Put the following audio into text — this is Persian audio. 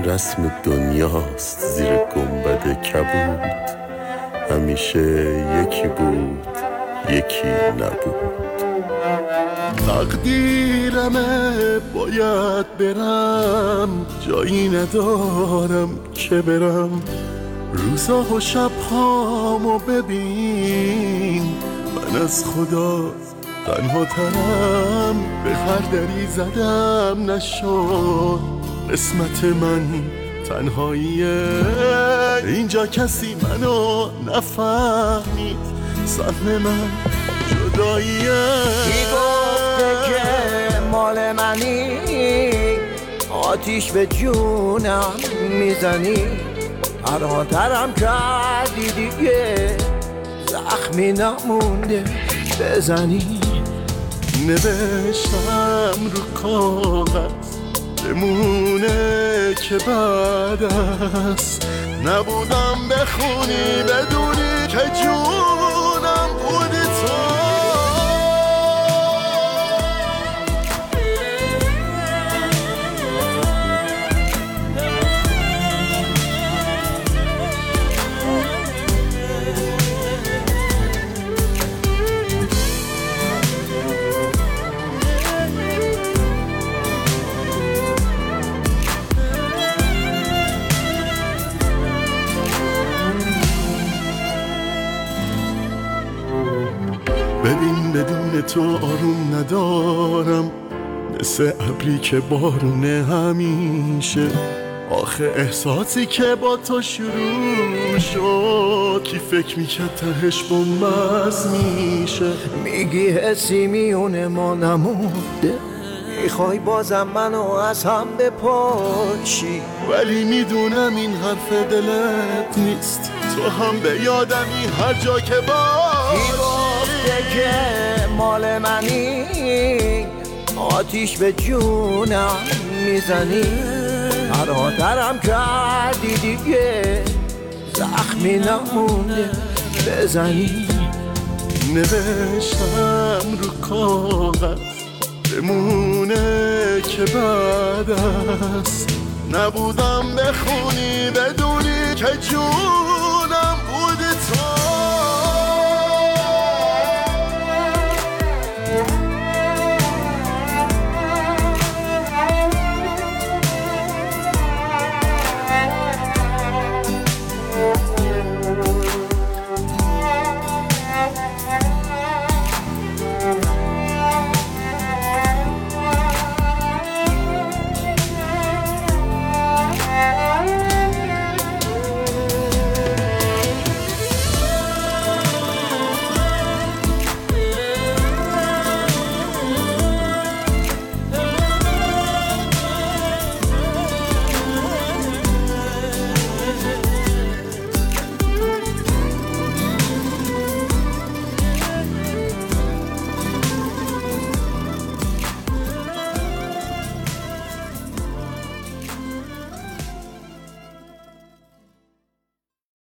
رسم دنیاست زیر گنبد کبود، همیشه یکی بود یکی نبود. تقدیرمه باید برم، جایی ندارم که برم. روزا و شبهامو ببین، من از خدا تنها ترم. به هر دری زدم نشد، قسمت من تنهاییه. اینجا کسی منو نفهمید، سهم من جداییه. کی گفته که مال منی، آتیش به جونم میزنی. ترم کردی دیگه، زخمی نمونده بزنی. نوشتم رو کاغذ بمونه که بعد است، نبودم بخونی بدونی که جونم بودی تو. ببین بدون تو آروم ندارم، مثل ابری که بارونه همیشه. آخه احساسی که با تو شروع شد، کی فکر میکرد تهش بنبست میشه. میگی حسی میونه ما نمونده، میخوای بازم منو از هم بپاشی. ولی میدونم این حرف دلت نیست، تو هم به یادمی هر جا که باشی. که مال منی، آتیش به جونم میزنی. ترم کردی دیگه، زخمی نمونده بزنی. نوشتم رو کاغذ بمونه که بعد است، نبودم بخونی بدونی که جون